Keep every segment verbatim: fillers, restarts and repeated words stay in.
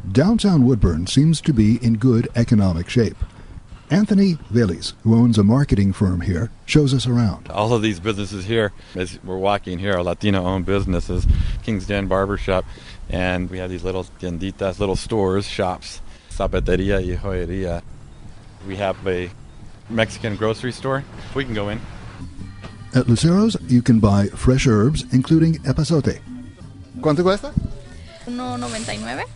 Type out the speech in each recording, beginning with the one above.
Downtown Woodburn seems to be in good economic shape. Anthony Vélez, who owns a marketing firm here, shows us around. All of these businesses here, as we're walking here, are Latino-owned businesses. King's Den Barbershop, and we have these little tienditas, little stores, shops, zapateria y joyería. We have a Mexican grocery store. We can go in. At Lucero's, you can buy fresh herbs, including epazote. ¿Cuánto cuesta? uno noventa y nueve.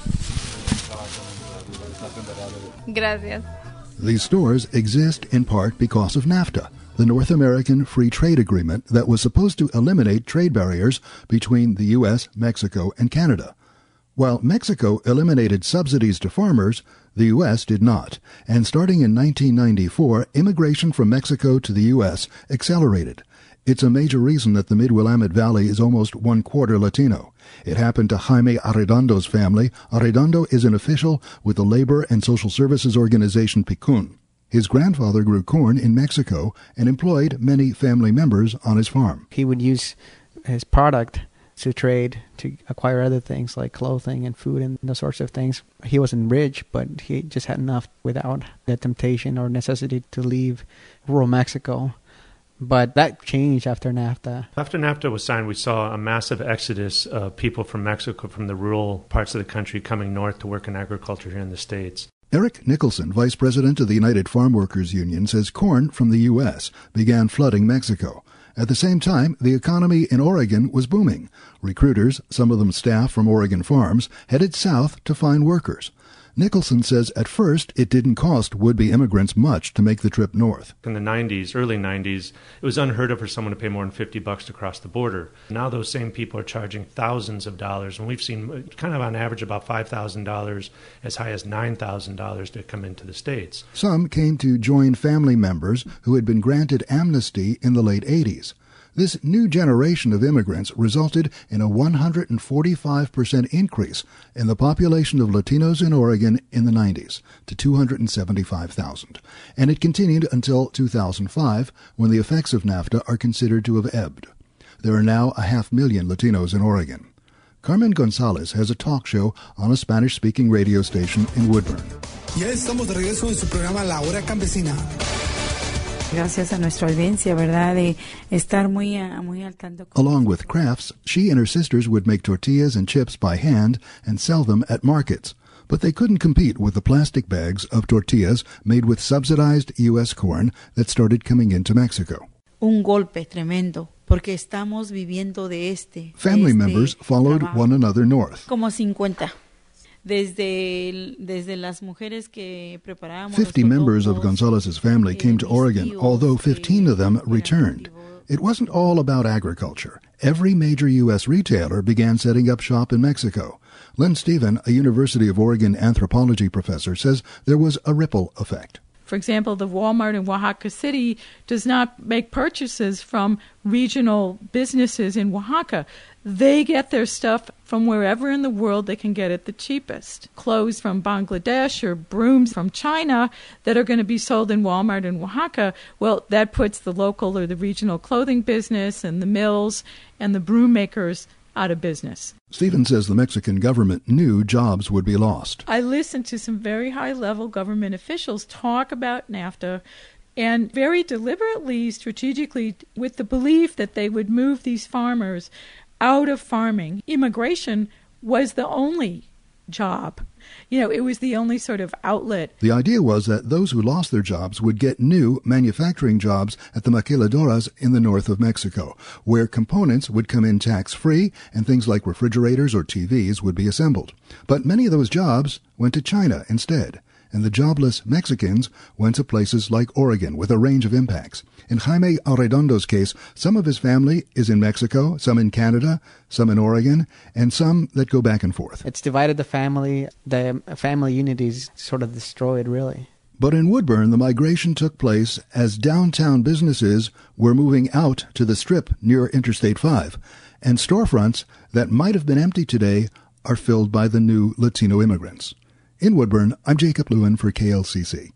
Gracias. These stores exist in part because of NAFTA, the North American Free Trade Agreement that was supposed to eliminate trade barriers between the U S, Mexico, and Canada. While Mexico eliminated subsidies to farmers, the U S did not, and starting in nineteen ninety-four, immigration from Mexico to the U S accelerated. It's a major reason that the Mid-Willamette Valley is almost one-quarter Latino. It happened to Jaime Arredondo's family. Arredondo is an official with the labor and social services organization P C U N. His grandfather grew corn in Mexico and employed many family members on his farm. He would use his product to trade, to acquire other things like clothing and food and those sorts of things. He wasn't rich, but he just had enough without the temptation or necessity to leave rural Mexico. But that changed after NAFTA. After NAFTA was signed, we saw a massive exodus of people from Mexico, from the rural parts of the country, coming north to work in agriculture here in the States. Eric Nicholson, vice president of the United Farm Workers Union, says corn from the U S began flooding Mexico. At the same time, the economy in Oregon was booming. Recruiters, some of them staff from Oregon farms, headed south to find workers. Nicholson says at first it didn't cost would-be immigrants much to make the trip north. In the nineties, early nineties, it was unheard of for someone to pay more than fifty bucks to cross the border. Now those same people are charging thousands of dollars, and we've seen kind of on average about five thousand dollars, as high as nine thousand dollars to come into the States. Some came to join family members who had been granted amnesty in the late eighties. This new generation of immigrants resulted in a one hundred forty-five percent increase in the population of Latinos in Oregon in the nineties to two hundred seventy-five thousand. And it continued until two thousand five, when the effects of NAFTA are considered to have ebbed. There are now a half million Latinos in Oregon. Carmen Gonzalez has a talk show on a Spanish-speaking radio station in Woodburn. Ya estamos de regreso en su programa La Hora Campesina. Gracias a nuestra audiencia, ¿verdad? De estar muy, muy al tanto. Along with crafts, she and her sisters would make tortillas and chips by hand and sell them at markets. But they couldn't compete with the plastic bags of tortillas made with subsidized U S corn that started coming into Mexico. Un golpe tremendo, porque estamos viviendo de este. Family de este members followed trabajo. one another north. Como cincuenta. Desde, desde las mujeres que preparábamos Fifty members of Gonzalez's family came to Oregon, although fifteen of them returned. It wasn't all about agriculture. Every major U S retailer began setting up shop in Mexico. Lynn Stephen, a University of Oregon anthropology professor, says there was a ripple effect. For example, the Walmart in Oaxaca City does not make purchases from regional businesses in Oaxaca. They get their stuff from wherever in the world they can get it the cheapest. Clothes from Bangladesh or brooms from China that are going to be sold in Walmart in Oaxaca, well, that puts the local or the regional clothing business and the mills and the broom makers out of business. Stephen says the Mexican government knew jobs would be lost. I listened to some very high-level government officials talk about NAFTA, and very deliberately, strategically, with the belief that they would move these farmers out of farming. Immigration was the only job. You know, it was the only sort of outlet. The idea was that those who lost their jobs would get new manufacturing jobs at the maquiladoras in the north of Mexico, where components would come in tax-free and things like refrigerators or T Vs would be assembled. But many of those jobs went to China instead, and the jobless Mexicans went to places like Oregon with a range of impacts. In Jaime Arredondo's case, some of his family is in Mexico, some in Canada, some in Oregon, and some that go back and forth. It's divided the family. The family unity is sort of destroyed, really. But in Woodburn, the migration took place as downtown businesses were moving out to the Strip near Interstate five, and storefronts that might have been empty today are filled by the new Latino immigrants. In Woodburn, I'm Jacob Lewin for K L C C.